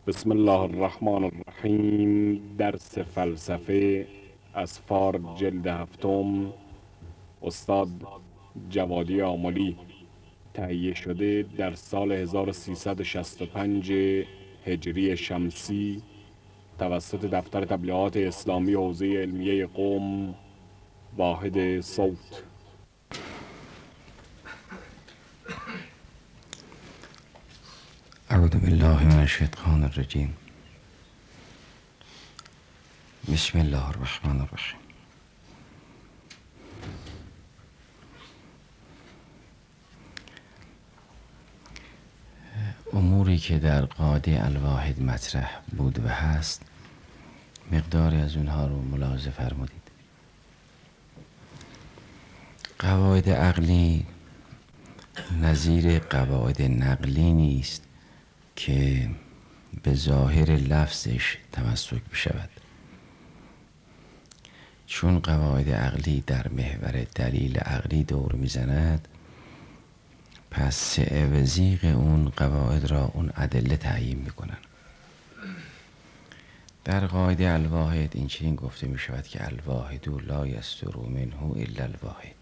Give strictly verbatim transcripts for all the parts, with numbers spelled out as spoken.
بسم الله الرحمن الرحیم. درس فلسفه از فار جلد هفتم، استاد جوادی آملی. تهیه شده در سال هزار و سیصد و شصت و پنج هجری شمسی توسط دفتر تبلیغات اسلامی حوزه علمیه قم، واحد صوت. اعوذ بالله من الشیطان الرجیم. بسم الله الرحمن الرحیم. اموری که در قاعده الواحد مطرح بود و هست، مقداری از اونها رو ملاحظه فرمودید. قواعد عقلی نظیر قواعد نقلی نیست که به ظاهر لفظش تمسک بشود، چون قواعد عقلی در محور دلیل عقلی دور میزند. پس سعه و زیغ اون قواعد را اون ادله تعیین میکنن. در قاعده الواحد این چنین گفته می شود که الواحد لا یصدر منه الا الواحد.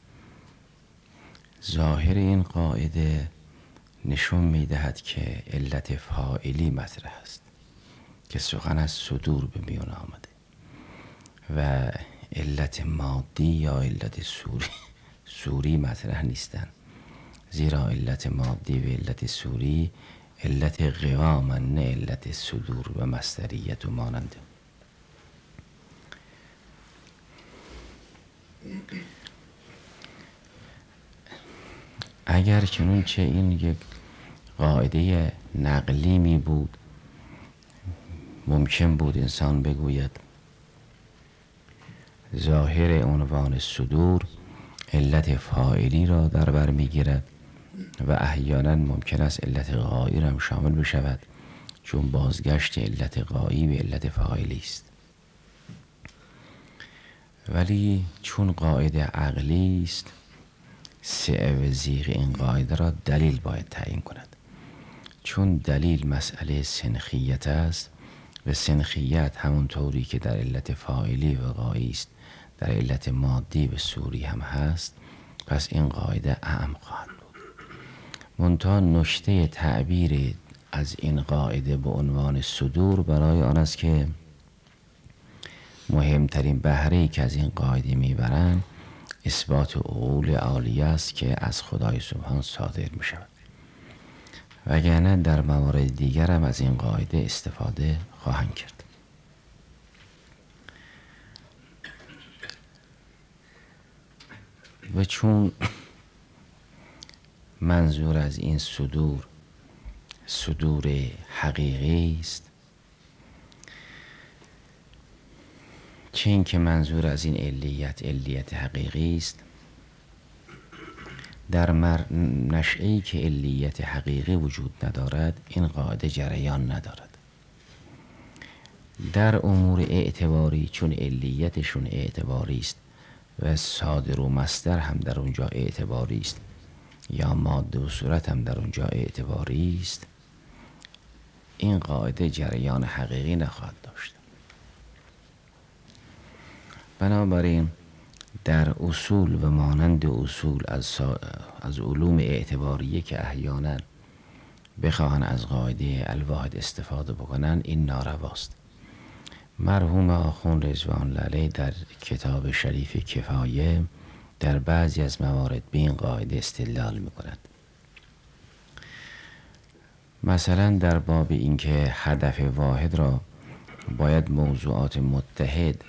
ظاهر این قاعده نشون می دهد که علت فاعلی مطرح است که سخن از صدور به میان آمده و علت مادی یا علت سوری سوری مطرح نیستند، زیرا علت مادی و علت سوری علت قوام، نه علت صدور و مصدریت و ماننده. اگر چنون چه این یک قاعده نقلی می بود، ممکن بود انسان بگوید ظاهر عنوان صدور علت فاعلی را در بر می گیرد و احیانا ممکن است علت غایی را هم شامل بشود، چون بازگشت علت غایی به علت فاعلی است. ولی چون قاعده عقلی است، سعه و زیغ این قاعده را دلیل باید تعیین کند، چون دلیل مسئله سنخیت است و سنخیت همون طوری که در علت فاعلی و غایی است در علت مادی و سوری هم هست. پس این قاعده اعم خواهد بود. منتها نکته تعبیر از این قاعده به عنوان صدور برای آن است که مهمترین بهره‌ای که از این قاعده میبرند اثبات عقول عالیه است که از خدای سبحان صادر می شود، وگرنه در موارد دیگر هم از این قاعده استفاده خواهند کرد. و چون منظور از این صدور صدور حقیقی است، چه این که منظور از این علیت علیت حقیقی است، در نشأه‌ای که علیت حقیقی وجود ندارد این قاعده جریان ندارد. در امور اعتباری چون علیتشون اعتباری است و صادر و مصدر هم در اونجا اعتباری است یا ماده و صورت هم در اونجا اعتباری است، این قاعده جریان حقیقی نخواهد داشت. بنابراین در اصول و مانند اصول از, از علوم اعتباریه که احیانا بخواهن از قاعده الواحد استفاده بکنن، این نارواست. مرحوم آخوند رضوان الله علیه در کتاب شریف کفایه در بعضی از موارد به این قاعده استدلال میکنند. مثلا در باب اینکه هدف واحد را باید موضوعات متحد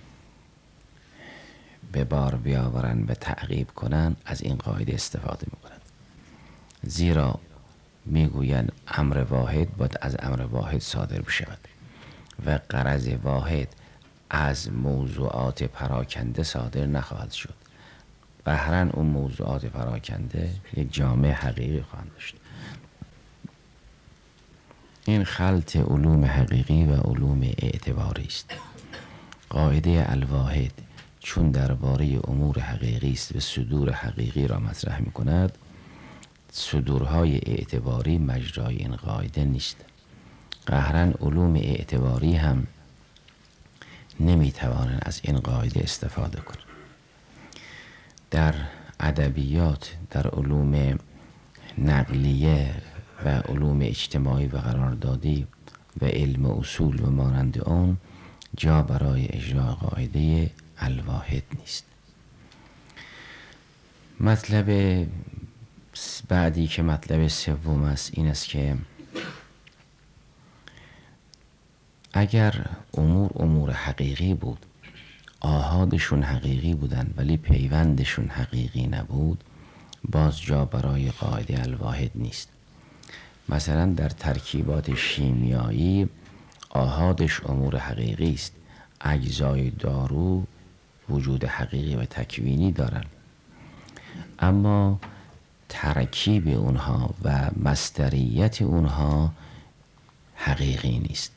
به بار بیاورن و تعقیب کنن، از این قاعده استفاده میکنند، زیرا میگویند امر واحد باید از امر واحد صادر بشود و غرض واحد از موضوعات پراکنده صادر نخواهد شد. بهرن اون موضوعات پراکنده یک جامعه حقیقی خواهند داشت. این خلط علوم حقیقی و علوم اعتباری است. قاعده الواحد چون درباره امور حقیقی است و صدور حقیقی را مطرح می کند، صدورهای اعتباری مجرای این قاعده نیست. قهرن علوم اعتباری هم نمیتوانند از این قاعده استفاده کنند. در ادبیات، در علوم نقلیه و علوم اجتماعی و قراردادی و علم اصول و مانند آن جا برای اجرای قاعده الواحد نیست. مطلب بعدی که مطلب سوم است این است که اگر امور امور حقیقی بود، آحادشون حقیقی بودن ولی پیوندشون حقیقی نبود، باز جا برای قاعده الواحد نیست. مثلا در ترکیبات شیمیایی آحادش امور حقیقی است، اجزای دارو وجود حقیقی و تکوینی دارند، اما ترکیب اونها و مصدریت اونها حقیقی نیست.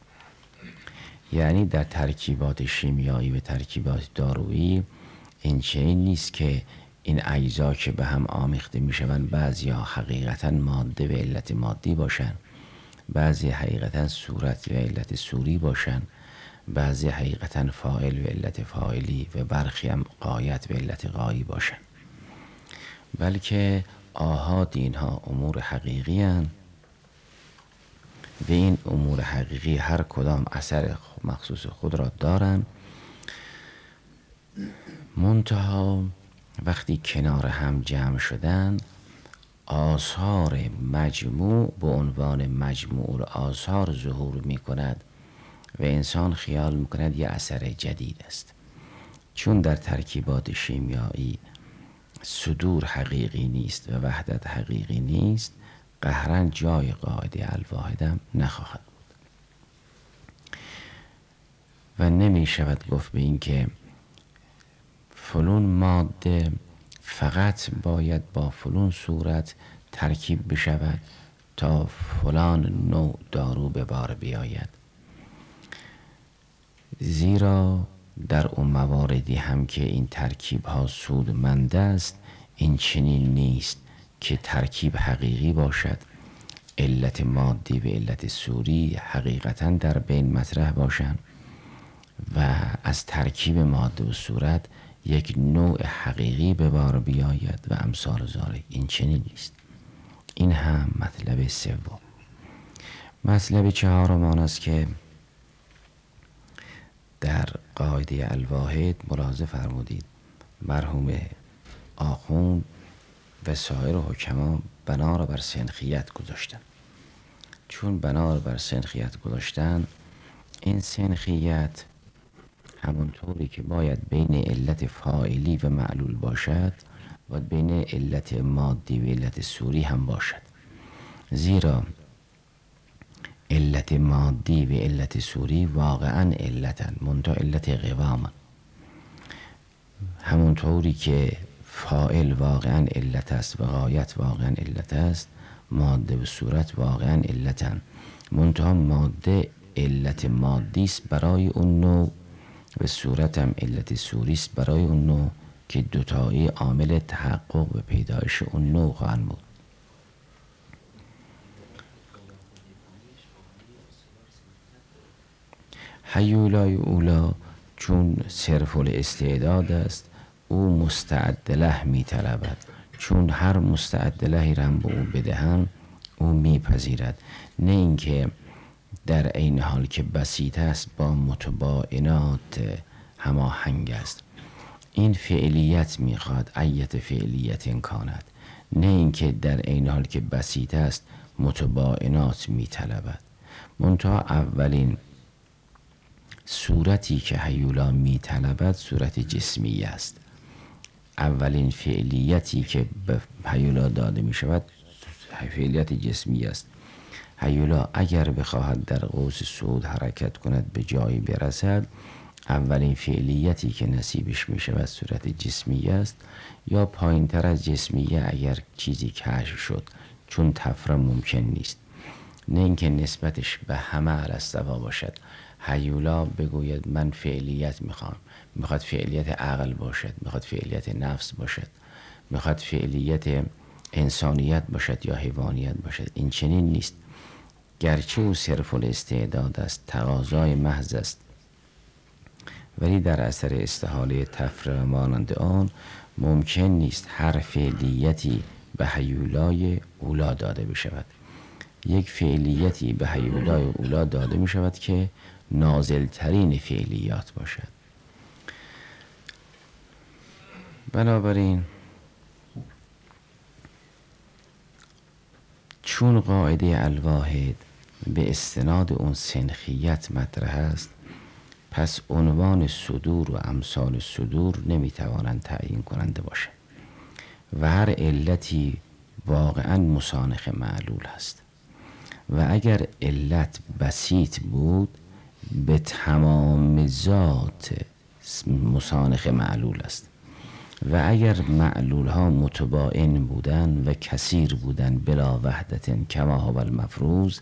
یعنی در ترکیبات شیمیایی و ترکیبات دارویی این چنین نیست که این اجزا که به هم آمیخته می شوند بعضی ها حقیقتا ماده و علت مادی باشند، بعضی حقیقتا صورت و علت صوری باشند، بعضی حقیقتا فاعل و علت فاعلی و برخی هم غایت و علت غایی باشند، بلکه آحاد اینها امور حقیقی هستند و این امور حقیقی هر کدام اثر مخصوص خود را دارند. منتها وقتی کنار هم جمع شدن، آثار مجموع به عنوان مجموع آثار ظهور می کند و انسان خیال می کند یه اثر جدید است. چون در ترکیبات شیمیایی صدور حقیقی نیست و وحدت حقیقی نیست، قهرن جای قاعده الواحدم نخواهد بود و نمی شود گفت به این که فلون ماده فقط باید با فلون صورت ترکیب بشود تا فلان نوع دارو به بار بیاید، زیرا در اون مواردی هم که این ترکیب ها سودمند است این چنین نیست که ترکیب حقیقی باشد، علت مادی و علت صوری حقیقتا در بین مطرح باشند و از ترکیب ماده و صورت یک نوع حقیقی به بار بیاید و امثال ذالک. این چنین نیست. این هم مطلب سوم. مطلب چهارم آن است که در قاعده الواحد ملاحظه فرمودید مرحوم آخوند و سایر حکما بنا را بر سنخیت گذاشتن. چون بنا را بر سنخیت گذاشتن، این سنخیت همونطوری که باید بین علت فاعلی و معلول باشد و بین علت مادی و علت صوری هم باشد، زیرا علت مادی و علت صوری واقعا علتن منتها علت قوامن. همونطوری که فاعل واقعا علت است و غایت واقعا علت است، ماده و صورت واقعا علتن منتها ماده علت مادی است برای اون نوع و صورت هم علت صوری است برای اون نوع که دوتایی عامل تحقق و پیدایش اون نوع خواهند بود. هیولای اولا چون صرف الاستعداد است، او مستعد له می طلبد، چون هر مستعد لهی را به او بدهن او می پذیرد، نه اینکه در این حال که بسیط است با متباینات هماهنگ است. این فعلیت میخواد ایت فعلیت امکانات، نه اینکه در این حال که بسیط است متباینات میطلبد. منتها اولین صورتی که هیولا میطلبد صورت جسمی است. اولین فعلیتی که به هیولا داده میشود فعلیت جسمی است. هیولا اگر بخواهد در قوس صعود حرکت کند به جایی برسد، اولین فعلیتی که نصیبش می شود صورت جسمی است، یا پایین تر از جسمیه اگر چیزی کشف شد، چون تفرم ممکن نیست. نه اینکه نسبتش به همه علی‌السوا باشد. هیولا بگوید من فعلیت میخوام، میخواد فعلیت عقل باشد، میخواد فعلیت نفس باشد، میخواد فعلیت انسانیت باشد یا حیوانیت باشد. این چنین نیست. گرچه او صرف الاستعداد است، تقاضای محض است، ولی در اثر استحاله تفرقه مانند آن ممکن نیست هر فعلیتی به هیولای اولا داده بشود. یک فعلیتی به هیولای اولا داده می شود که نازلترین فعلیات باشد. بنابراین چون قاعده الواحد به استناد اون سنخیت مطرح است، پس عنوان صدور و امثال صدور نمیتوانند تعیین کننده باشند و هر علتی واقعا مسانخ معلول است. و اگر علت بسیط بود به تمام ذات مسانخ معلول است، و اگر معلول ها متباین بودن و کثیر بودن بلا وحدت کما هو المفروض،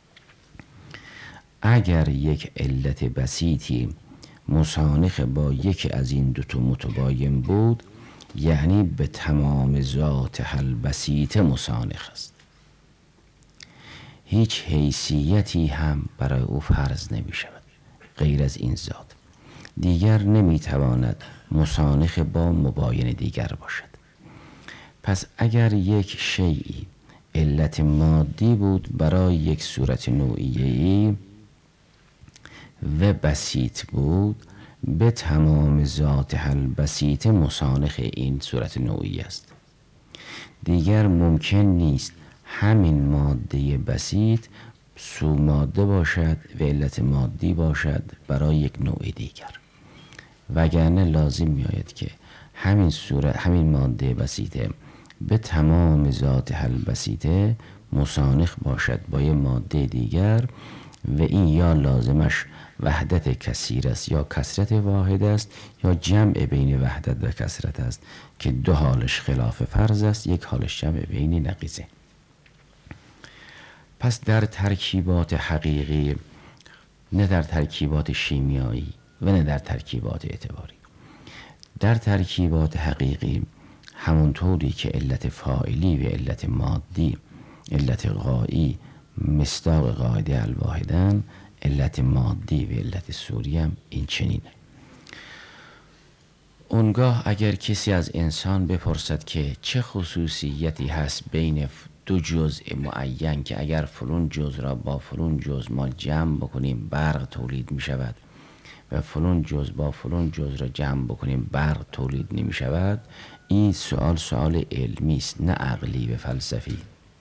اگر یک علت بسیطی مسانخ با یکی از این دوتا متباین بود، یعنی به تمام ذات حل بسیط مسانخ است. هیچ حیثیتی هم برای او فرض نمی شود غیر از این ذات. دیگر نمی تواند مسانخ با مباین دیگر باشد. پس اگر یک شیئی علت مادی بود برای یک صورت نوعیه‌ای و بسیط بود، به تمام ذات حل بسیط مسانخ این صورت نوعی است. دیگر ممکن نیست همین ماده بسیط سو ماده باشد و علت مادی باشد برای یک نوع دیگر، وگرنه لازم می آید که همین صورت همین ماده بسیطه به تمام ذات حل بسیطه مسانخ باشد با یک ماده دیگر، و این یا لازمش وحدت کثیر است یا کثرت واحد است، یا جمع بین وحدت و کثرت است که دو حالش خلاف فرض است، یک حالش جمع بین نقیضه. پس در ترکیبات حقیقی، نه در ترکیبات شیمیایی و نه در ترکیبات اعتباری، در ترکیبات حقیقی همونطوری که علت فاعلی و علت مادی، علت غایی مصداق قاعده الواحدن، علت مادی و علت صوری هم این چنینه. اونگاه اگر کسی از انسان بپرسد که چه خصوصیتی هست بین دو جزء معین که اگر فلان جزء را با فلان جزء ما جمع بکنیم برق تولید می شود و فلان جزء با فلان جزء را جمع بکنیم برق تولید نمی شود، این سوال سوال علمی است نه عقلی و فلسفی.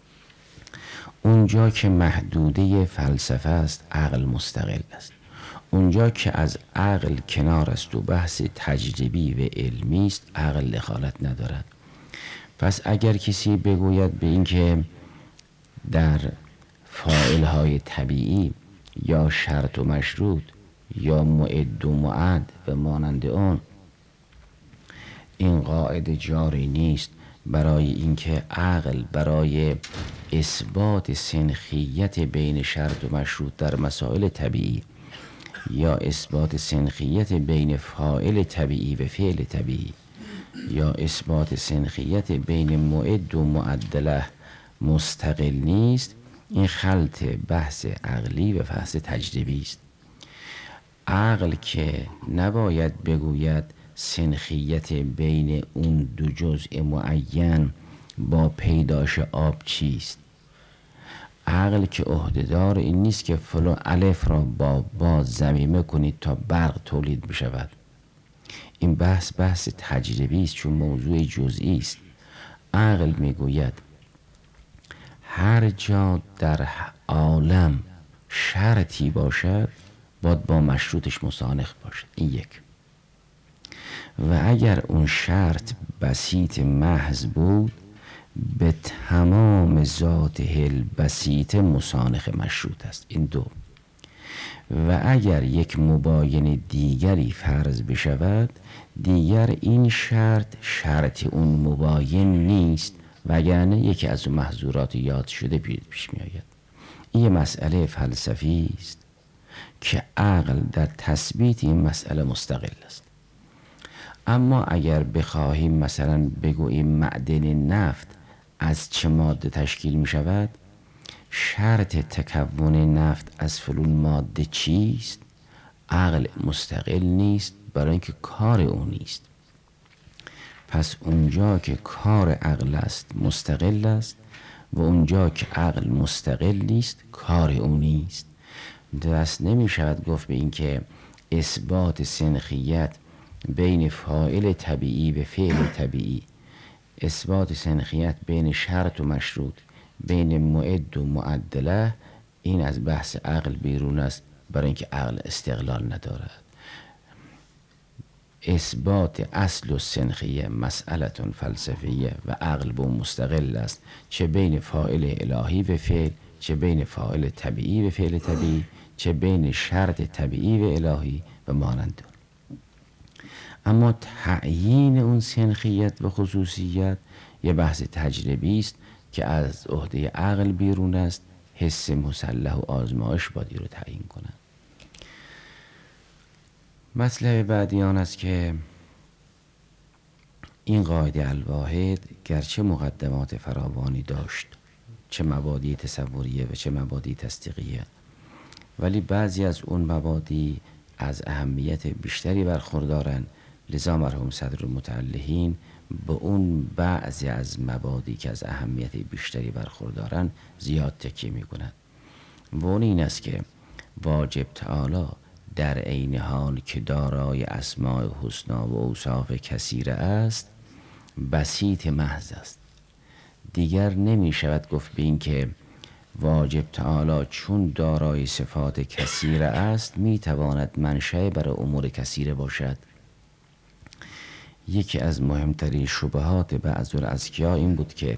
اونجا که محدوده فلسفه است عقل مستقل است. اونجا که از عقل کنار است و بحث تجربی و علمی است عقل دخالت ندارد. پس اگر کسی بگوید به این که در فاعلهای طبیعی یا شرط و مشروط یا معد و معد و مانند آن این قاعده جاری نیست، برای اینکه عقل برای اثبات سنخیت بین شرط و مشروط در مسائل طبیعی یا اثبات سنخیت بین فاعل طبیعی و فعل طبیعی یا اثبات سنخیت بین معد و معدله مستقل نیست، این خلط بحث عقلی و بحث تجربی است. عقل که نباید بگوید سنخیت بین اون دو جزء معین با پیداش آب چیست. عقل که عهدهدار این نیست که فلان الف را با با ضمیمه کنید تا برق تولید بشود. این بحث بحث تجربی است چون موضوع جزئی است. عقل میگوید هر جا در عالم شرطی باشد باید با مشروطش مسانخ باشد. این یک. و اگر اون شرط بسیط محض بود به تمام ذات هل بسیط مسانخ مشروط است. این دو. و اگر یک مباین دیگری فرض بشود دیگر این شرط شرط اون مباین نیست، وگرنه یکی از اون محظورات یاد شده پیش می آید. این مسئله فلسفی است که عقل در تثبیت این مسئله مستقل است. اما اگر بخواهیم مثلا بگوییم معدن نفت از چه ماده تشکیل می شود، شرط تکون نفت از فلون ماده چیست؟ عقل مستقل نیست، برای اینکه کار او نیست. پس اونجا که کار عقل است مستقل است و اونجا که عقل مستقل نیست کار او نیست. دست نمی شود گفت به این که اثبات سنخیت بین فاعل طبیعی و فعل طبیعی، اثبات سنخیت بین شرط و مشروط، بین معد و معدله، این از بحث عقل بیرون است، برای اینکه عقل استقلال ندارد. اثبات اصل و سنخیه مسئلتون فلسفیه و عقل با مستقل است، چه بین فاعل الهی و فعل، چه بین فاعل طبیعی و فعل طبیعی، چه بین شرط طبیعی و الهی و مانند. اما تعیین اون سنخیت و خصوصیت یه بحث تجربی است که از عهده عقل بیرون است. حس مسلح و آزمایش باید رو تعیین کنند. مطلب بعدی آن است که این قاعده الواحد گرچه مقدمات فراوانی داشت، چه مبادی تصوریه و چه مبادی تصدیقیه، ولی بعضی از اون مبادی از اهمیت بیشتری برخوردارن. لذا مرحوم صدر المتعلحین به اون بعضی از مبادی که از اهمیت بیشتری برخوردارن زیاد تکیه میکنند. و اون این است که واجب تعالی در عین حال که دارای اسماء حسنا و اوصاف کثیره است بسیط محض است. دیگر نمی شود گفت به این که واجب تعالی چون دارای صفات کثیره است می تواند منشأ برای امور کثیره باشد. یکی از مهمترین شبهات بعض الاذکیا این بود که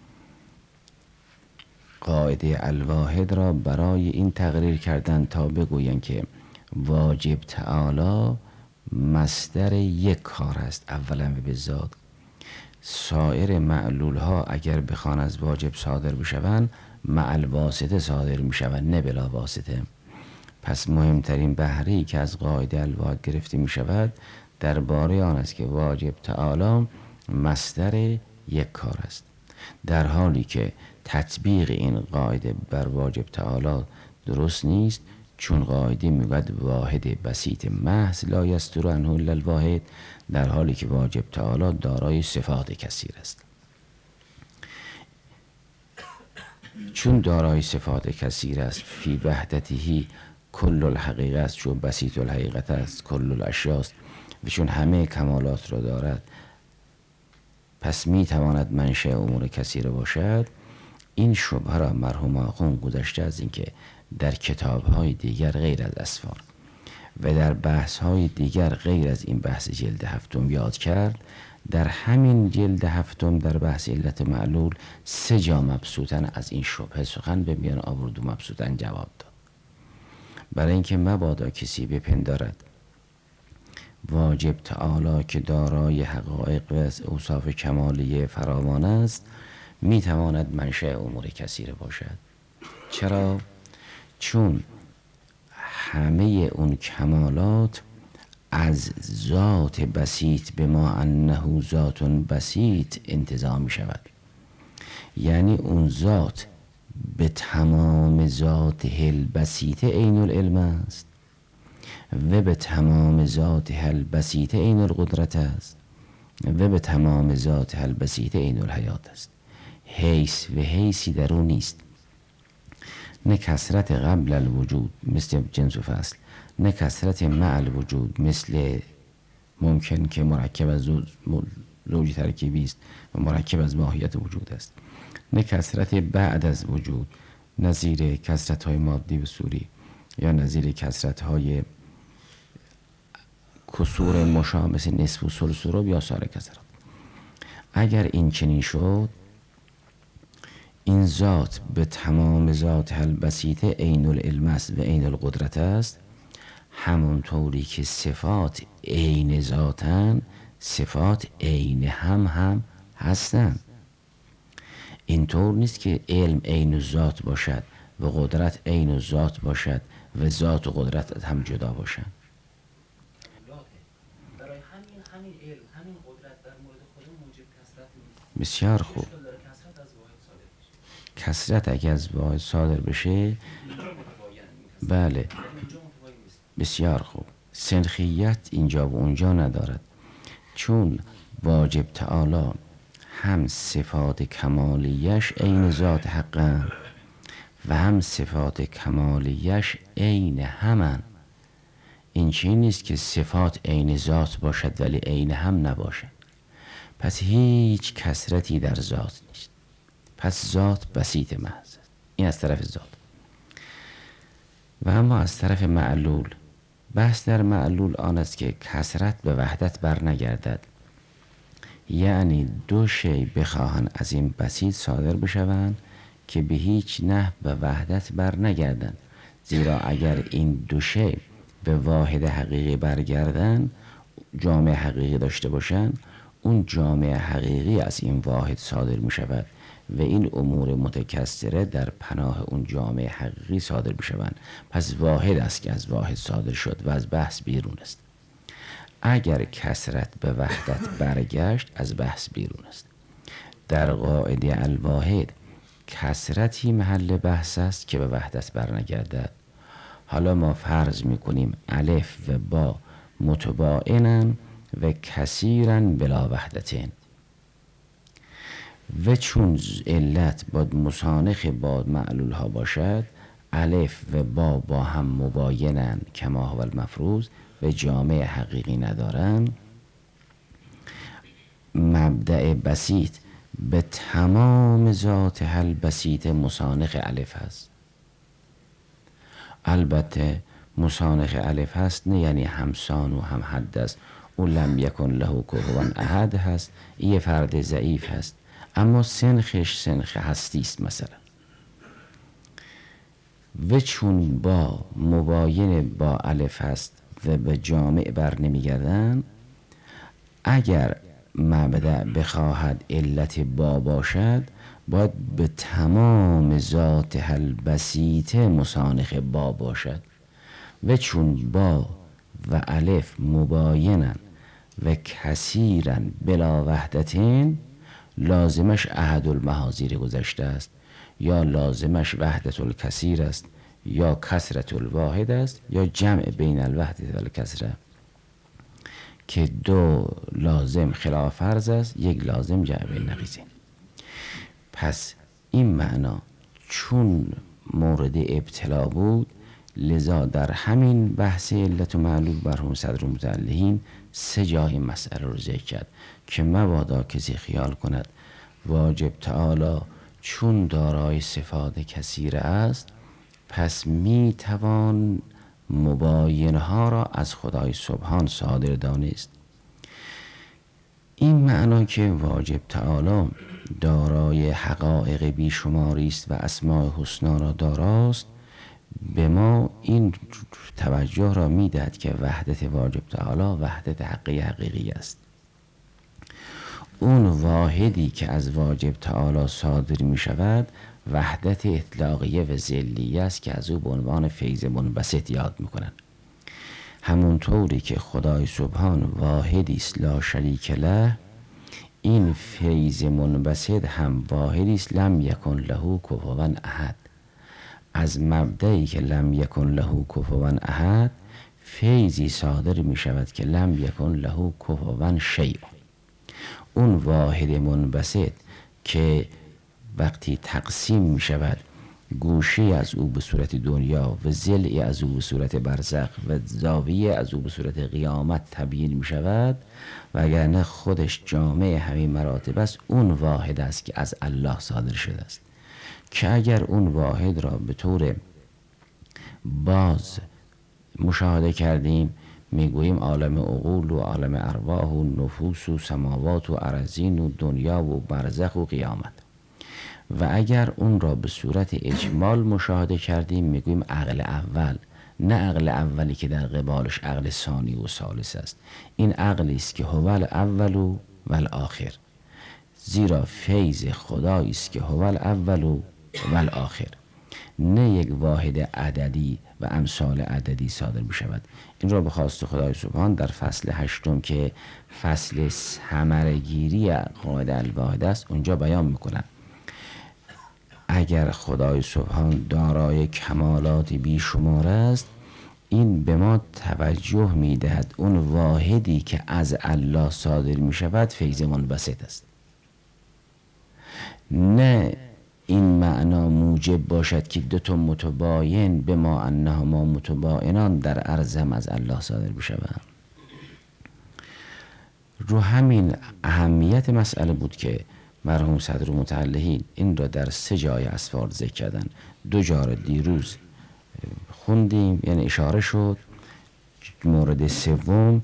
قاعده الواحد را برای این تقریر کردن تا بگویند که واجب تعالی مصدر یک کار است اولا و بالذات. سایر معلول ها اگر بخوان از واجب صادر بشوند مع الواسطه صادر میشوند، نه بلا واسطه. پس مهمترین بهره‌ای که از قاعده الواحد گرفته می شود درباره آن است که واجب تعالی مصدر یک کار است، در حالی که تطبیق این قاعده بر واجب تعالی درست نیست، چون قاعده میگوید واحد بسیط محض لا یستر عنه الا الواحد، در حالی که واجب تعالی دارای صفات کثیر است. چون دارای صفات کثیر است فی وحدته کل الحقیقه است، چون بسیط الحقیقت است کل الاشیاء است و چون همه کمالات را دارد پس می تواند منشأ امور کثیره باشد. این شبهه را مرحوم آخوند گذشته از اینکه در کتاب‌های دیگر غیر از اسفار و در بحث‌های دیگر غیر از این بحث جلد هفتم یاد کرد. در همین جلد هفتم در بحث علت معلول سه جا مبسوطاً از این شبهه سخن به میان آورد و مبسوطاً جواب داد، برای اینکه مبادا کسی بپندارد واجب تعالی که دارای حقایق و اوصاف کمالیه فراوان است میتواند منشأ امور کثیره باشد. چرا؟ چون همه اون کمالات از ذات بسیط به ما انه ذات بسیط انتزاع می شود. یعنی اون ذات به تمام ذات هل بسیط عین العلم است و به تمام ذات هل بسیط عین القدرت است و به تمام ذات هل بسیط عین الحیات است. حیث و حیثی در اون نیست، نه کثرت قبل الوجود مثل جنس و فصل، نه کثرت مع الوجود مثل ممکن که مرکب از زوج ترکیبی است و مرکب از ماهیت وجود است، نه کثرت بعد از وجود نظیر کثرت های مادی و صوری یا نظیر کثرت های کسور مشابه مثل نصف و ثلث و ربع یا سایر کثرات. اگر این چنین شد این ذات به تمام ذات البسیط عین العلم است و عین القدرت است، همونطوری که صفات عین ذاتن صفات عین هم هم هستند. اینطور نیست که علم عین ذات باشد و قدرت عین ذات باشد و ذات و قدرت هم جدا باشند. برای همین همین علم همین قدرت در مورد خود موجب کثرت نیست. بسیار خوب. کثرت اگر از واحد صادر بشه، بله بسیار خوب، سنخیت اینجا و اونجا ندارد، چون واجب تعالی هم صفات کمالیش عین ذات حقن و هم صفات کمالیش عین همن. این چیزی نیست که صفات عین ذات باشد ولی عین هم نباشد. پس هیچ کثرتی در ذات نیست. پس ذات بسیط محض است. این از طرف ذات. و اما از طرف معلول، بحث در معلول آن است که کثرت به وحدت بر نگردد، یعنی دو شی بخواهند از این بسیط صادر بشوند که به هیچ نحو به وحدت بر نگردند، زیرا اگر این دو شی به واحد حقیقی برگردند، جامع حقیقی داشته باشند، اون جامع حقیقی از این واحد صادر می شود و این امور متکثره در پناه اون جامع حقیقی صادر می شوند. پس واحد است که از واحد صادر شد و از بحث بیرون است. اگر کثرت به وحدت برگشت، از بحث بیرون است. در قاعده الواحد کثرتی محل بحث است که به وحدت برنگردد. حالا ما فرض میکنیم الف و با متباینن و کثیرن بلا وحدتین، و چون علت باید مسانخ با معلول ها باشد، الف و با با هم مباینن کما هو المفروض و جامع حقیقی ندارن، مبدأ بسیط به تمام ذات حل بسیط مسانخ الف هست. البته مسانخ الف هست نه یعنی همسان و هم حد است، او لم یکن له کفوا احد هست، این فرد ضعیف هست، اما سنخش سنخ هستی است مثلا. و چون با مباین با الف هست و به جامع بر نمیگردن، اگر مبدأ بخواهد علت با باشد، باید به تمام ذات حل بسیط مسانخ با باشد. و چون با و الف مباینن و کثیرن بلا وحدتین، لازمش احد المحاذیر گذشته است، یا لازمش وحدت الکثیر است، یا کثرت الواحد است، یا جمع بین الوحدت و الکثره، که دو لازم خلاف فرض است، یک لازم جمع بین نقیضین. پس این معنا چون مورد ابتلا بود، لذا در همین بحث علت و معلول مرحوم صدر متعلهین سه جای مسئله رو ذکر کرد که مبادا کسی خیال کند واجب تعالی چون دارای صفات کثیره است، پس می توان مباینها را از خدای سبحان صادر دانست. این معنا که واجب تعالی دارای حقایق بیشماری است و اسماء حسنا را داراست، به ما این توجه را میدهد که وحدت واجب تعالی وحدت حقی حقیقی است. اون واحدی که از واجب تعالی صادر می شود وحدت اطلاقیه و ذلیه است که از او به عنوان فیض منبسط یاد می کنند. همونطوری که خدای سبحان واحدی است لا شریک له، این فیض منبسط هم واحدی است لم یکن له کفوا احد. از مبدئی که لم یکن له کفوا احد فیضی صادر می شود که لم یکن له کفوا شیء. اون واحد منبسط که وقتی تقسیم می شود گوشی از او به صورت دنیا و ضلعی از او به صورت برزخ و زاویه از او به صورت قیامت تبیین می شود، وگرنه خودش جامع همین مراتب است، اون واحد است که از الله صادر شده است. که اگر اون واحد را به طور باز مشاهده کردیم، میگوییم عالم عقول و عالم ارواح و نفوس و سماوات و ارضین و دنیا و برزخ و قیامت. و اگر اون را به صورت اجمال مشاهده کردیم، میگوییم عقل اول، نه عقل اولی که در قبالش عقل ثانی و ثالث است. این عقلی است که هو الاول و الاخر، زیرا فیض خدایی است که هو الاول و الاخر، نه یک واحد عددی و امثال عددی صادر می شود. این را به خواست خدای سبحان در فصل هشتم که فصل ثمره‌گیری قاعده الواحد است اونجا بیان میکنند. اگر خدای سبحان دارای کمالات بیشمار است، این به ما توجه میدهد اون واحدی که از الله صادر می شود فیض منبسط است. نه این معنا موجب باشد که دو تا متباین به ما انهما متباینان در عرض هم از الله صادر بشوند. رو همین اهمیت مسئله بود که مرحوم صدر متعلهین این را در سه جای اسفار ذکر کردن. دو جا را دیروز خوندیم، یعنی اشاره شد. مورد سوم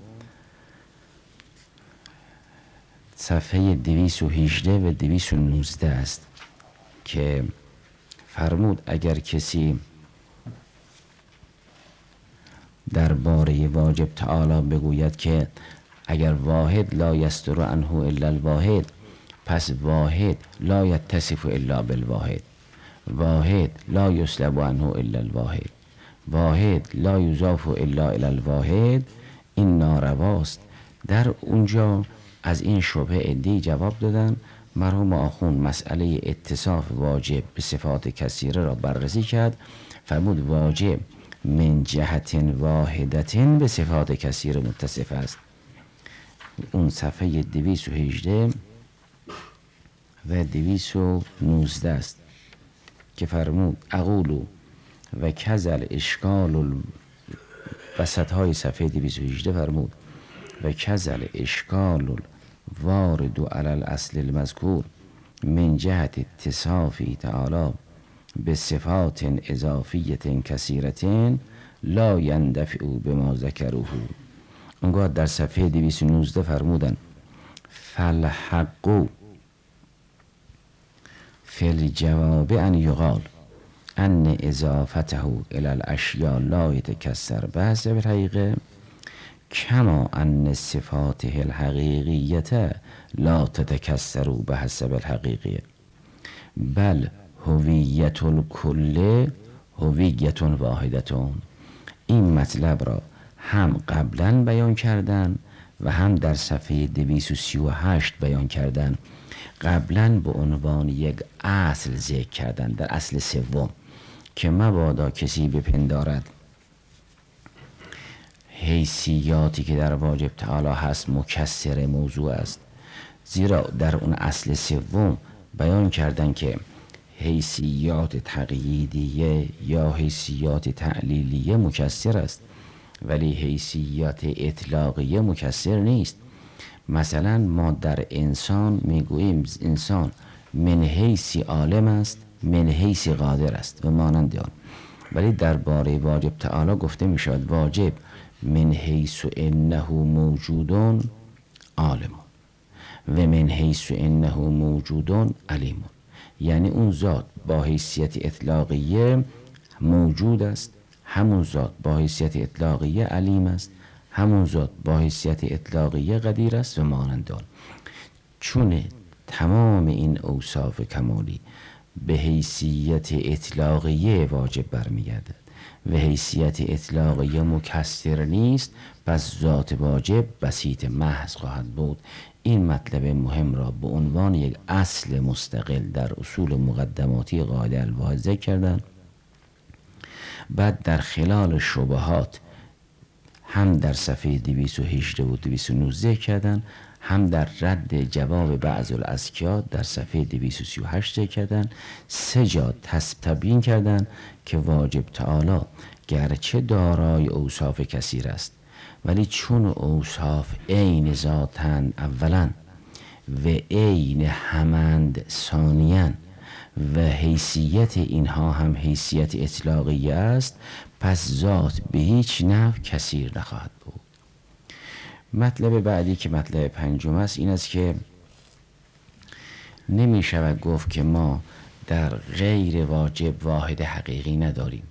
صفحه دویست و هجده و دویست و نوزده است که فرمود اگر کسی درباره واجب تعالی بگوید که اگر واحد لا یستر عنه الا الواحد، پس واحد لا یتصف الا بالواحد، واحد لا یسلب عنه الا الواحد، واحد لا یضاف الا الی الواحد، این نارواست. در اونجا از این شبهه عده‌ای جواب دادن. مرحوم آخوند مسئله اتصاف واجب به صفات کثیره را بررسی کرد. فرمود واجب من جهت واحدت به صفات کثیره متصف است. اون صفحه دویست و هجده و دویست و نوزده است که فرمود اقولو و کزل اشکال وسط های صفحه دویست و هجده فرمود و کزل اشکال وارد علی الاصل المذکور من جهت اتصافی تعالی به صفات اضافیت کثیرتین لا یندفع بما ذکروه. اونگاه در صفحه دویست و نوزده فرمودن فالحق فی الجواب ان یقال ان اضافته الی الاشیاء لا یتکسر بحث بالحقیقه کما ان صفاته الحقیقیت لا تتکسر بحسب الحقیقیه بل هویت الکل هویت واحدتون. این مطلب را هم قبلا بیان کردن و هم در صفحه دویست و سی و هشت بیان کردن. قبلا به عنوان یک اصل ذکر کردن در اصل سوم که مبادا کسی بپندارد حیثیاتی که در واجب تعالی هست مکسر موضوع است، زیرا در اون اصل سوم بیان کردن که حیثیات تقییدیه یا حیثیات تعلیلیه مکسر است، ولی حیثیات اطلاقیه مکسر نیست. مثلا ما در انسان میگوییم انسان من حیث عالم است، من حیث قادر است و مانند آن، ولی درباره واجب تعالی گفته میشد واجب من حیث انه موجودون عالم و من حیث انه موجودون علیم. یعنی اون ذات با حیثیت اطلاقیه موجود است، همون ذات با حیثیت اطلاقیه علیم است، همون ذات با حیثیت اطلاقیه قدیر است و مانند آن. چون تمام این اوصاف کمالی به حیثیت اطلاقیه واجب برمیگردد و حیثیت اطلاقیه مکسر نیست، پس ذات واجب بسیط محض خواهد بود. این مطلب مهم را به عنوان یک اصل مستقل در اصول مقدماتی قاعده الواحد ذکر کردن. بعد در خلال شبهات هم در صفحه دویست و هجده و دویست و نوزده کردن، هم در رد جواب بعض الاذکیات در صفحه دویست و سی و هشت کردن. سه جا تبیین کردن که واجب تعالی گرچه دارای اوصاف کثیر است، ولی چون اوصاف عین ذاتن اولا و عین همند ثانیاً و حیثیت اینها هم حیثیت اطلاقیه است، پس ذات به هیچ نحو کثیر نخواهد بود. مطلب بعدی که مطلب پنجم است این است که نمی شود گفت که ما در غیر واجب واحد حقیقی نداریم.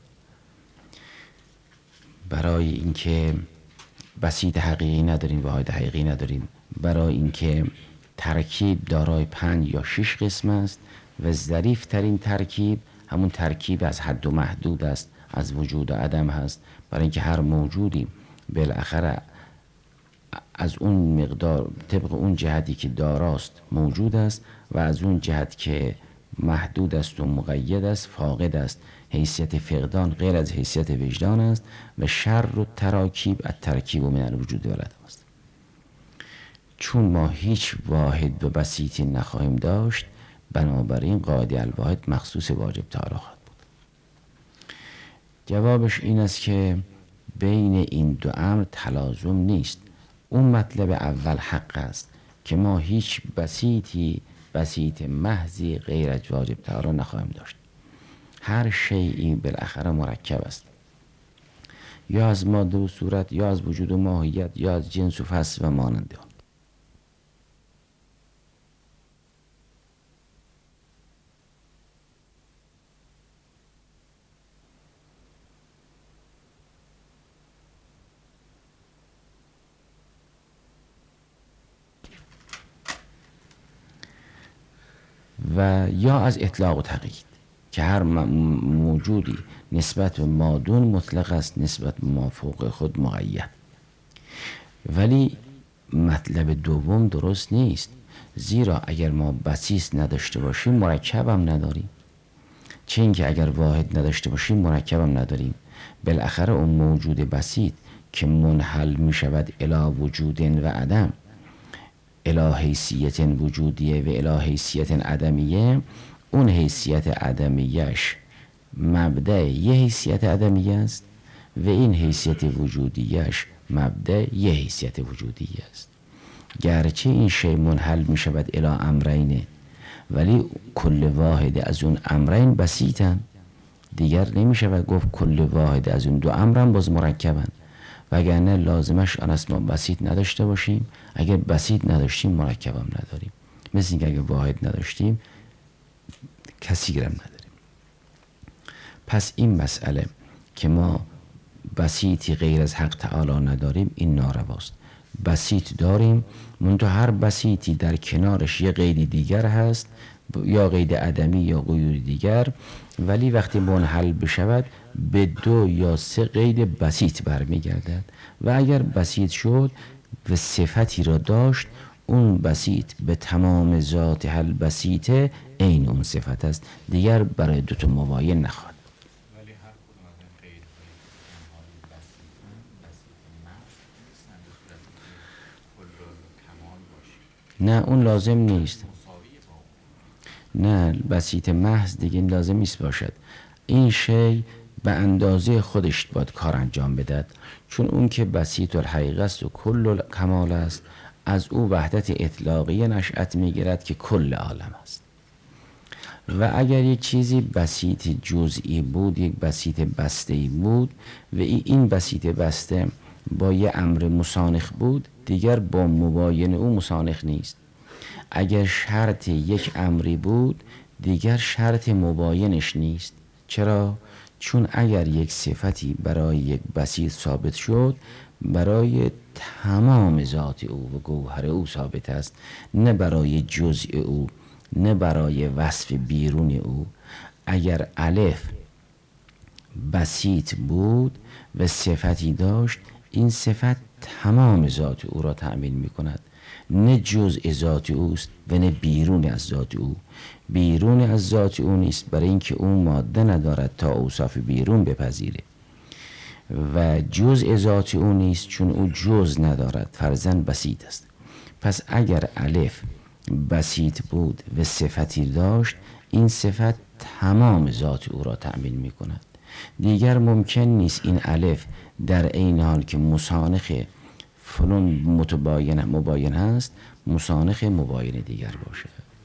برای اینکه بسیط حقیقی نداریم، واحد حقیقی نداریم، برای اینکه ترکیب دارای پنج یا شش قسم است و ظریف ترین ترکیب همون ترکیب از حد و محدود است، از وجود و عدم هست. برای اینکه هر موجودی بالاخره از اون مقدار طبق اون جهتی که داراست موجود است و از اون جهت که محدود است و مقید است، فاقد است. حیثیت فقدان غیر از حیثیت وجدان است و شر و تراکیب از ترکیب و من الوجود و العدم است. چون ما هیچ واحد و بسیطی نخواهیم داشت، بنابراین قاعده الواحد مخصوص واجب تعالی خواهد بود. جوابش این است که بین این دو امر تلازم نیست. اون مطلب اول حق است که ما هیچ بسیطی بسیط محضی غیر از واجب تعالی نخواهیم داشت. هر شیئی بالاخره مرکب است، یا از ماده و صورت، یا از وجود و ماهیت، یا از جنس و فصل و مانند آن. و یا از اطلاق و تقیید که هر موجودی نسبت به مادون مطلق است، نسبت به ما فوق خود مقید. ولی مطلب دوم درست نیست، زیرا اگر ما بسیط نداشته باشیم مرکب هم نداریم. چه اینکه اگر واحد نداشته باشیم مرکب هم نداریم. بالاخره اون موجود بسیط که منحل می شود الی وجود و عدم، الی حیثیت وجودیه و الی حیثیت عدمیه، اون حیثیت عدمیهش مبدأ یه حیثیت عدمیه است و این حیثیت وجودیهش مبدأ یه حیثیت وجودیه است. گرچه این شی منحل می شود الی امرینه، ولی کل واحد از اون امرین بسیطن. دیگر نمی شود گفت کل واحد از اون دو امرن باز مرکبن، وگرنه لازمش آن است ما بسیط نداشته باشیم. اگر بسیط نداشتیم مرکب هم نداریم. مثل اینکه اگر واحد نداشتیم کثیر هم نداریم. پس این مسئله که ما بسیطی غیر از حق تعالی نداریم این نارواست. بسیط داریم، منتها هر بسیطی در کنارش یه قید دیگر هست، یا قید عدمی یا قیود دیگر، ولی وقتی منحل بشود به دو یا سه قید بسیط برمیگردد و اگر بسیط شد و صفتی را داشت، اون بسیط به تمام ذات حل بسیطه عین اون صفت است، دیگر برای دوتا مباین نخواهد. ولی هر کدوم از این قید های بسیطن، بسیط محض نیستن به صورت که کل کمال باشه. نه اون لازم نیست. نه بسیط محض دیگه لازم نیست باشد. این شی به اندازه خودش باید کار انجام بدهد، چون اون که بسیط الحقیقه است و کل کمال است، از او وحدت اطلاقی نشأت میگیرد که کل عالم است. و اگر یک چیزی بسیط جزئی بود، یک بسیط بسته‌ای بود و این بسیط بسته با یه امر مسانخ بود، دیگر با مباین او مسانخ نیست. اگر شرط یک امری بود، دیگر شرط مباینش نیست. چرا؟ چون اگر یک صفتی برای یک بسیط ثابت شد، برای تمام ذات او و گوهر او ثابت است، نه برای جزء او، نه برای وصف بیرون او. اگر الف بسیط بود و صفتی داشت، این صفت تمام ذات او را تأمین می کند، نه جزء ذات اوست و نه بیرون از ذات او. بیرون از ذات او نیست، برای اینکه او ماده ندارد تا اوصاف بیرون بپذیره، و جزء ذات او نیست چون او جز ندارد، فرزن بسیط است. پس اگر الف بسیط بود و صفتی داشت، این صفت تمام ذات او را تأمین می کند. دیگر ممکن نیست این الف در این حال که مسانخ فلان متباین مباین هست، مسانخ مباین دیگر باشه.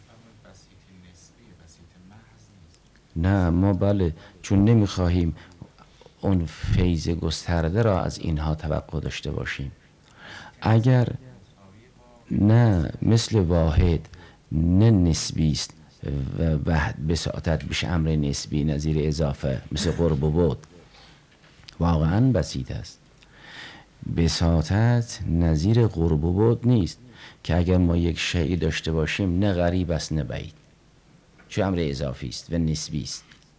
نه ما بله، چون نمیخواهیم اون فیض گسترده را از اینها توقع داشته باشیم. اگر نه مثل واحد نه نسبی است و بساطت بشه امر نسبی نظیر اضافه، مثل قرب و بعد واقعا بسیط است. بساطت نظیر قرب و بعد نیست که اگر ما یک شیء داشته باشیم نه غریب است نه بعید، چون امر اضافی است و نسبی است.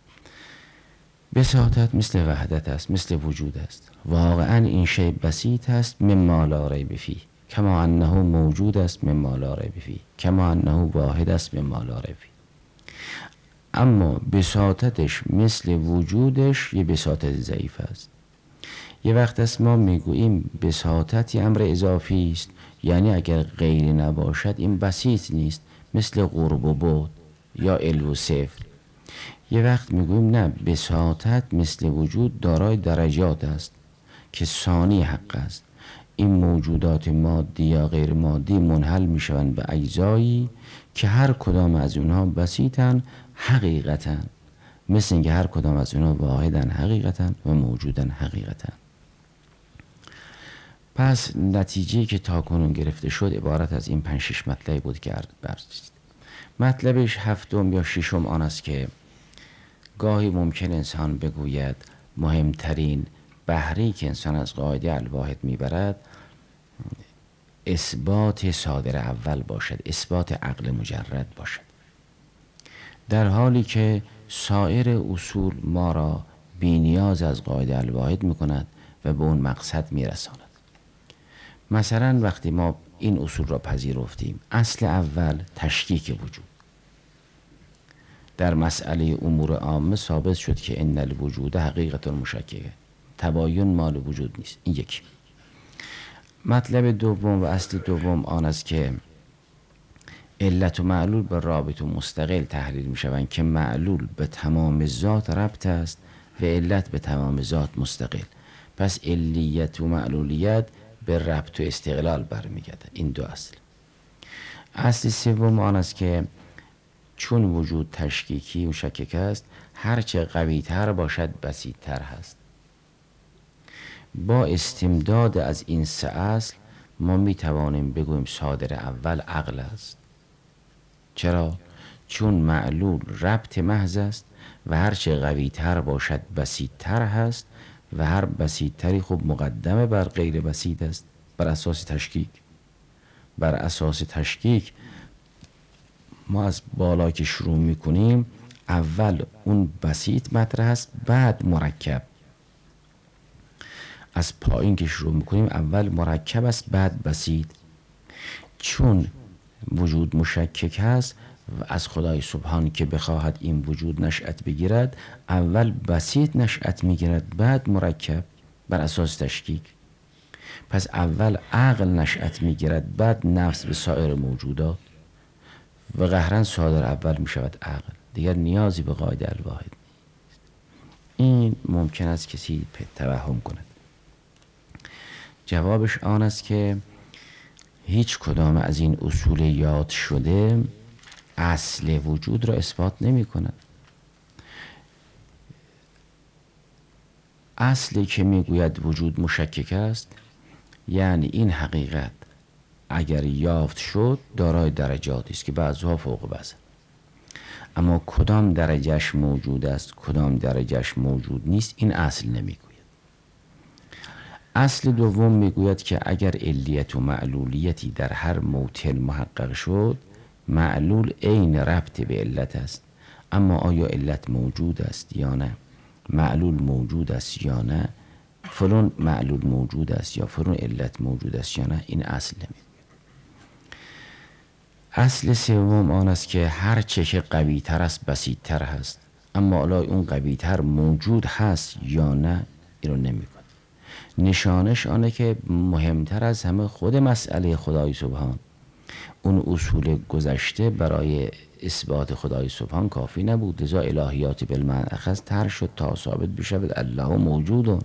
بساطت مثل وحدت است، مثل وجود است. واقعا این شیء بسیط است مما لا ریب فیه، کما انه موجود است مما لا ریب فیه، کما انه واحد است مما لا ریب فیه. اما بساطتش مثل وجودش یه بساطت ضعیف است. یه وقت است ما میگوییم بساطت امر اضافی است، یعنی اگر غیر نباشد این بسیط نیست، مثل قرب و بعد یا علو و صفر. یه وقت میگوییم نه، بساطت مثل وجود دارای درجات است که ثانی حق است. این موجودات مادی یا غیر مادی منحل میشوند به اجزایی که هر کدام از اونها بسیطن حقیقتا، مثل اینکه هر کدام از اونها واحدن حقیقتا و موجودن حقیقتا. پس نتیجه که تاکنون گرفته شد عبارت از این پنج شش مطلبی بود که بررسید. مطلبش هفتم یا ششم آن است که گاهی ممکن انسان بگوید مهمترین بهره‌ای که انسان از قاعده الواحد میبرد اثبات صادر اول باشد، اثبات عقل مجرد باشد، در حالی که سایر اصول ما را بی نیاز از قاعده الواحد میکند و به اون مقصد میرساند. مثلا وقتی ما این اصول را پذیرفتیم، اصل اول تشکیک وجود. در مسئله امور عامه ثابت شد که ان الوجود حقیقت مشککه، تباین مال وجود نیست. این یکی. مطلب دوم و اصل دوم آن است که علت و معلول به رابط و مستقل تحلیل می شوند که معلول به تمام ذات ربط است و علت به تمام ذات مستقل. پس علیت و معلولیت به ربط و استقلال برمیگردد. این دو اصل. اصل سوم آن است که چون وجود تشکیکی و مشکک است، هرچه قوی تر باشد بسیط تر هست. با استمداد از این سه اصل ما می توانیم بگوییم صادر اول عقل است. چرا؟ چون معلول ربط محض است و هرچه قوی تر باشد بسیط تر هست و هر بسیط تری خب مقدمه بر غیر بسیط است، بر اساس تشکیک. بر اساس تشکیک ما از بالا که شروع می کنیم اول اون بسیط مطرح است، بعد مرکب. از پایین که شروع می کنیم اول مرکب است، بعد بسیط. چون وجود مشکک هست و از خدای سبحان که بخواهد این وجود نشأت بگیرد، اول بسیط نشأت میگیرد، بعد مرکب بر اساس تشکیک. پس اول عقل نشأت میگیرد، بعد نفس به سایر موجودات و قهرن صادر اول میشود عقل. دیگر نیازی به قاعده الواحد نیست. این ممکن است کسی توهم کند. جوابش آن است که هیچ کدام از این اصول یاد شده اصل وجود را اثبات نمی کند. اصلی که می گوید وجود مشکک است، یعنی این حقیقت اگر یافت شد دارای درجاتی است که بعضها فوق بعض، اما کدام درجهش موجود است کدام درجهش موجود نیست این اصل نمی گوید. اصل دوم میگوید که اگر علیت و معلولیتی در هر موطن محقق شد، معلول عین ربط به علت است، اما آیا علت موجود است یا نه، معلول موجود است یا نه، فلان معلول موجود است یا فلان علت موجود است یا نه، این اصل نمیگوید. اصل سوم آن است که هر چه که قوی تر است بسیط تر هست، اما آیا اون قوی تر موجود هست یا نه این رو نمیگوید. نشانش آنه که مهمتر از همه خود مسئله خدای سبحان، اون اصول گذشته برای اثبات خدای سبحان کافی نبود، لذا الهیات بالمعنی اخذ تر شد تا ثابت بشود الله موجودون.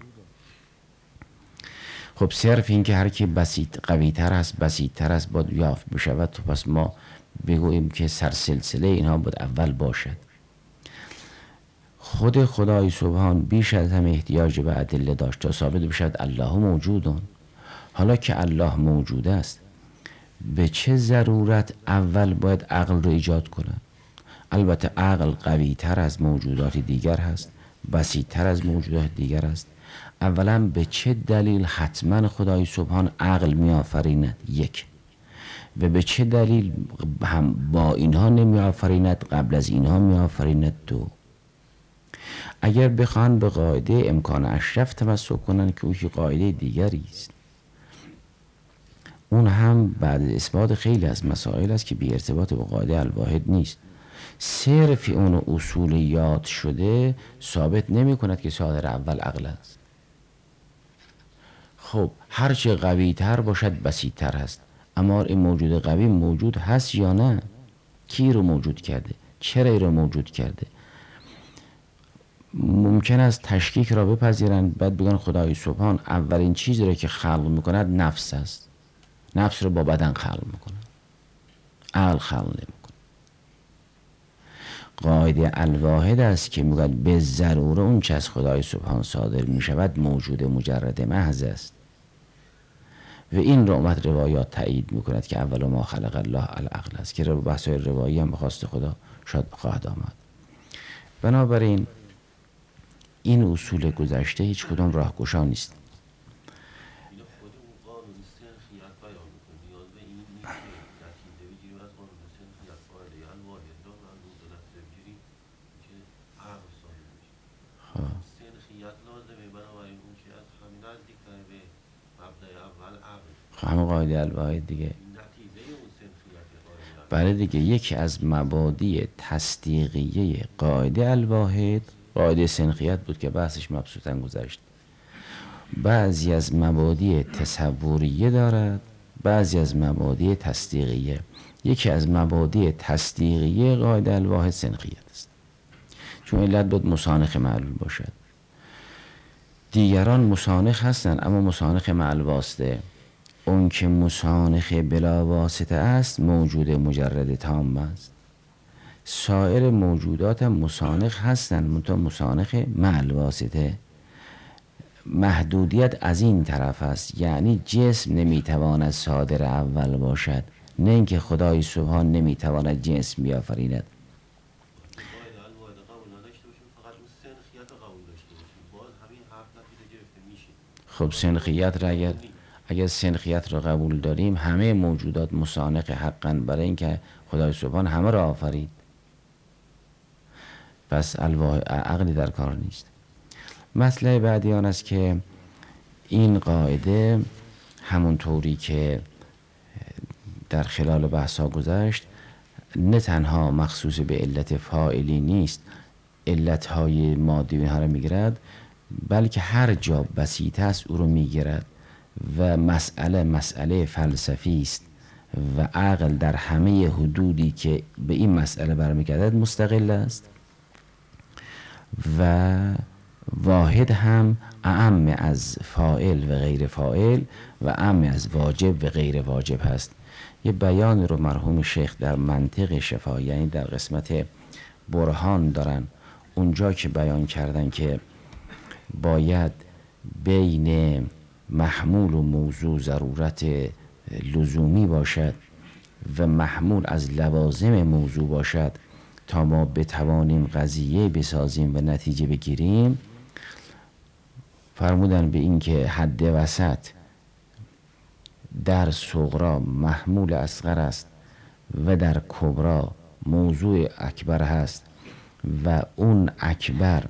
خب صرف این که هر کی بسیط قوی تر است بسیط تر است باید یافت بشود، تو پس ما بگوییم که سرسلسله اینها باید اول باشد. خود خدای سبحان بیش از همه احتیاج به ادله داشت تا ثابت بشود الله موجودون. حالا که الله موجود است، به چه ضرورت اول باید عقل رو ایجاد کنه؟ البته عقل قوی تر از موجودات دیگر هست، بسیط تر از موجودات دیگر است. اولا به چه دلیل حتما خدای سبحان عقل می آفریند؟ یک. و به چه دلیل هم با اینها نمی آفریند قبل از اینها می آفریند؟ دو. اگر بخوان به قاعده امکان اشرف تمسک کنند که او قاعده دیگری است، اون هم بعد اثبات خیلی از مسائل است که بی ارتباط با قاعده الواحد نیست. صرف اون اصول یاد شده ثابت نمی کند که صادر اول عقل است. خب هرچه قوی تر باشد بسیط تر هست. اما این موجود قوی موجود هست یا نه؟ کی رو موجود کرده؟ چرا رو موجود کرده؟ ممکن است تشکیک را بپذیرند، بعد بگن خدای سبحان اولین چیزی را که خلق میکند نفس است، نفس رو با بدن خلق میکنه، عقل خلق نمیکنه. قاعده الواحد است که میگوید به ضروره اون چه از خدای سبحان صادر میشود موجود مجرد محض است و این رو اومد روایات تایید میکند که اول ما خلق الله العقل است که رو بحث روایی هم به خواست خدا شاید خواهد آمد. بنابراین این اصول گذشته هیچ کدام راهگشا نیست. همه قاعده الواحد دیگه. بله دیگه، یکی از مبادی تصدیقیه قاعده الواحد قاعده سنخیت بود که بحثش مبسوطاً گذشت. بعضی از مبادی تصوریه دارد، بعضی از مبادی تصدیقیه. یکی از مبادی تصدیقیه قاعده الواحد سنخیت است، چون علت بود مسانخ معلول باشد. دیگران مسانخ هستند اما مسانخ مع الواسطه. اون که مسانخ بلا واسطه است موجود مجرد تام است. سایر موجودات هم مسانخ هستند منتها مسانخ مع الواسطه. محدودیت از این طرف است، یعنی جسم نمیتواند صادر اول باشد، نه اینکه خدای سبحان نمیتواند جسم بیافریند. خب سنخیت را اگر اگر سنخیت را قبول داریم همه موجودات مسانخ حقا، برای اینکه خدای سبحان همه را آفرید، پس عقلی در کار نیست. مسئله بعدی آن است که این قاعده همونطوری که در خلال بحثا گذشت نه تنها مخصوص به علت فاعلی نیست، علتهای مادی اینها را میگیرد، بلکه هر جا بسیط است او رو میگیرد و مسئله مسئله فلسفی است و عقل در همه حدودی که به این مسئله برمیگردد مستقل است و واحد هم اعم از فاعل و غیر فاعل و اعم از واجب و غیر واجب هست. یه بیان رو مرحوم شیخ در منطق شفا، یعنی در قسمت برهان دارن، اونجا که بیان کردن که باید بین محمول و موضوع ضرورت لزومی باشد و محمول از لوازم موضوع باشد تا ما بتوانیم قضیه بسازیم و نتیجه بگیریم. فرمودن به این که حد وسط در صغرا محمول اصغر است و در کبرا موضوع اکبر هست و اون اکبر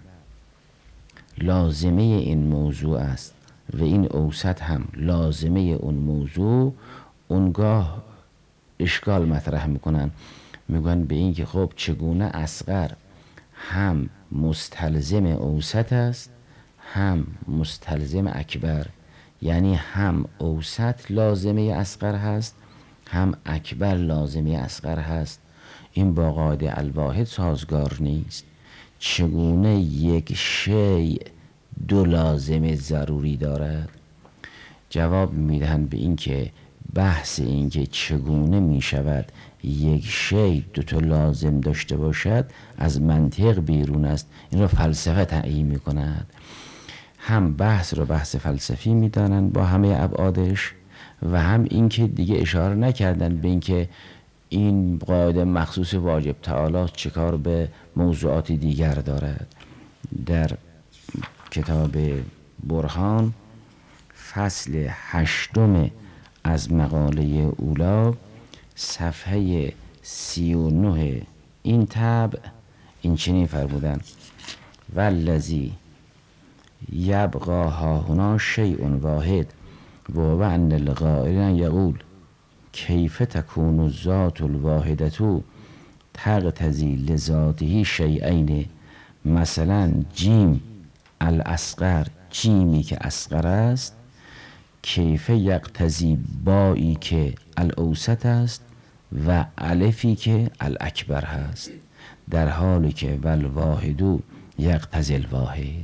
لازمه این موضوع است و این اوسط هم لازمه اون موضوع. اونگاه اشکال مطرح میکنن، میگن به این که خب چگونه اصغر هم مستلزم اوسط است هم مستلزم اکبر، یعنی هم اوسط لازمه اصغر هست هم اکبر لازمه اصغر هست. این با قاعده الواحد سازگار نیست. چگونه یک شیء دو لازم ضروری دارد؟ جواب میدهند به این که بحث این که چگونه میشود یک شیء دو تا لازم داشته باشد از منطق بیرون است. این را فلسفه تعیین میکند. هم بحث رو بحث فلسفی میدانند با همه ابعادش و هم این که دیگه اشاره نکردن به این که این قاعده مخصوص واجب تعالی چه کار به موضوعات دیگر دارد. در کتاب برهان فصل هشتم از مقاله اولا صفحه سی و نه این طبع این چنین فرمودن: والذی یبقا هاهنا شیء واحد و هو ان القائل یقول کیف تکون الذات الواحدة تقتضی لذاته شیئین، مثلا جیم الاصغر، جیمی که اصغر است، کیف یقتضی بایی که الاوسط است و الفی که الاکبر هست، در حالی که والواحدو یقتضی الواحد.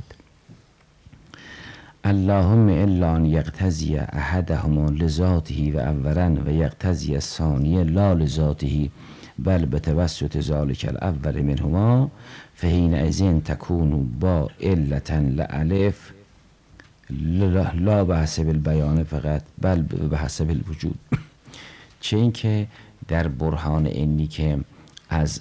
اللهم الا ان یقتضی احدهما لذاته و اولا و یقتضی الثانی لا لذاته بل بتوسط ذلك الاول منهما، فحینئذ تکون با علة لالف لا بحسب البیان فقط بل بحسب الوجود. چه این که در برهان اینی که از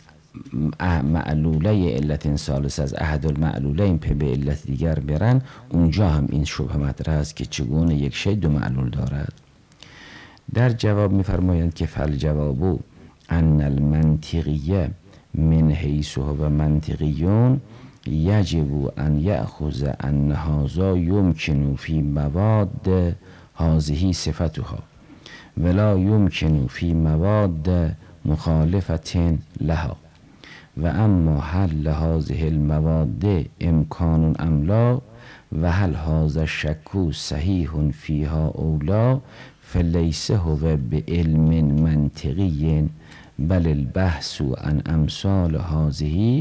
معلوله علت ثالث از احد المعلولین به علت دیگر برن، اونجا هم این شبه مطرح است که چگونه یک شی دو معلول دارد. در جواب می‌فرمایند که فل جوابو ان المنطقیه من حیث هو منطقیون یجب ان یأخذ ان هذا یمکن فی مواد هذه صفتها ولا یمکن فی مواد مخالفة لها، و اما هل هذه المواد امکان ام لا و هل هذا الشک صحیح فیها او لا، فلیس هو بعلم منطقی بل البحث عن امثال هذه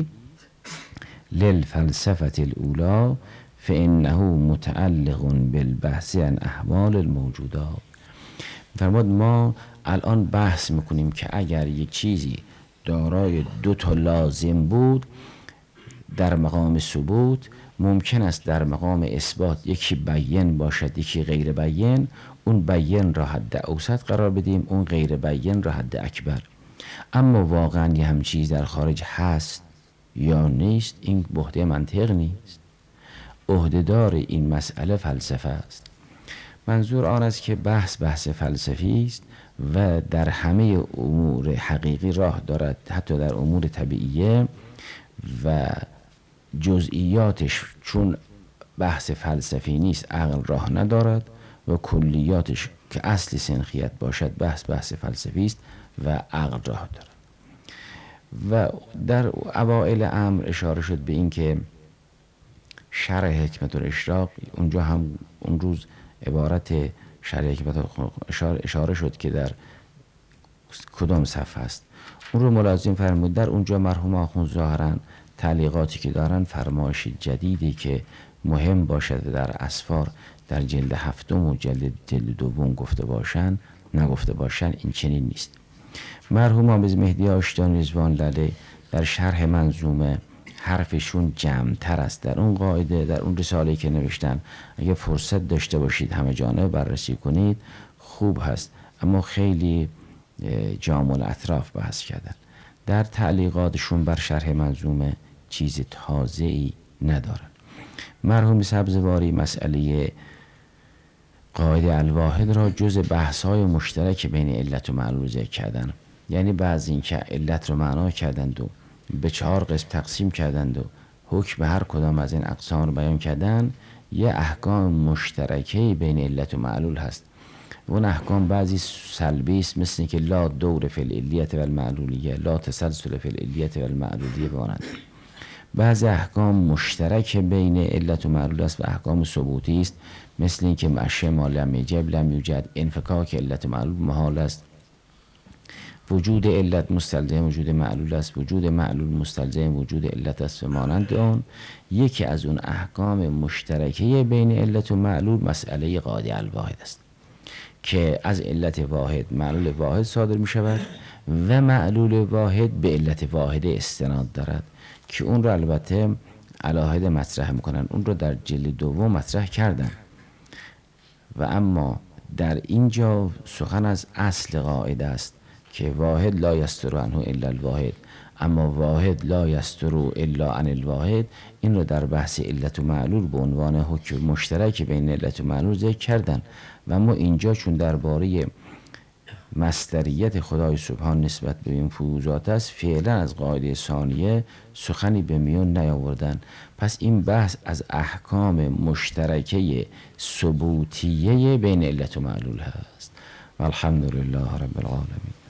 للفلسفة الاولى فانه متعلق بالبحث عن احوال الموجودات. فرمود ما الان بحث میکنیم که اگر یک چیزی دارای دو تا لازم بود در مقام ثبوت، ممکن است در مقام اثبات یکی بیان باشد یکی غیر بیان، اون بیان را حد اوسط قرار بدیم، اون غیر بیان را حد اکبر. اما واقعا یه هم چیز در خارج هست یا نیست، این بحث منطق نیست. عهدهدار این مسئله فلسفه است. منظور آن است که بحث بحث فلسفی است و در همه امور حقیقی راه دارد، حتی در امور طبیعیه، و جزئیاتش چون بحث فلسفی نیست عقل راه ندارد، و کلیاتش که اصل سنخیت باشد بحث بحث فلسفی است و عقل راه دارد. و در اوائل امر اشاره شد به این که شرح حکمت الاشراق، اونجا هم اون روز عبارت شرح حکمت اشاره, اشاره شد که در کدام صفحه است، اون رو ملازم فرمود. در اونجا مرحوم آخوند ظاهرا تعلیقاتی که دارن فرمایش جدیدی که مهم باشد در اسفار در جلد هفتم و جلد جلد دوم گفته باشن نگفته باشن، این چنین نیست. مرحوم حافظ مهدی آشتیان رضوان الله در شرح منظومه حرفشون جمع‌تر است. در اون قاعده، در اون رساله‌ای که نوشتن، اگه فرصت داشته باشید همه جانبه بررسی کنید خوب هست، اما خیلی جامع الاطراف بحث کردن. در تعلیقاتشون بر شرح منظومه چیز تازه‌ای ندارن. مرحوم سبزواری مسئله قاعده الواحد را جز بحث‌های مشترک بین علت و معلول ذکر کردن. یعنی بعضی این که علت رو معنا کردند و به چهار قسم تقسیم کردند و حکم به هر کدام از این اقسام رو بیان کردن، یه احکام مشترکی بین علت و معلول هست. اون احکام بعضی سلبی است، مثل که لا دور فی العلیت و المعلولیه، لا تسلسل فی العلیت و المعلولیه بماند. بعضی احکام مشترک بین علت و معلول است و احکام ثبوتی است، مثل این که معشه ما لم یجب لم یوجد، انفکاک علت و معلول محال است، وجود علت مستلزم وجود معلول است، وجود معلول مستلزم وجود علت است و مانند آن. یکی از اون احکام مشترکه بین علت و معلول مسئله قاعده الواحد است که از علت واحد معلول واحد صادر می شود و معلول واحد به علت واحد استناد دارد که اون رو البته علاهده مطرح میکنن، اون رو در جلد دوم مطرح کردن. و اما در اینجا سخن از اصل قاعده است که واحد لا یستر عنه الا الواحد، اما واحد لا یستر الا عن الواحد. این رو در بحث علت و معلول به عنوان حکم مشترک بین علت و معلول ذکر کردن. و اما اینجا چون درباره مصدریت خدای سبحان نسبت به این فیوضات است، فعلا از قاعده ثانیه سخنی به میون نیاوردن. پس این بحث از احکام مشترکه ثبوتیه بین علت و معلول هست. والحمد لله رب العالمین.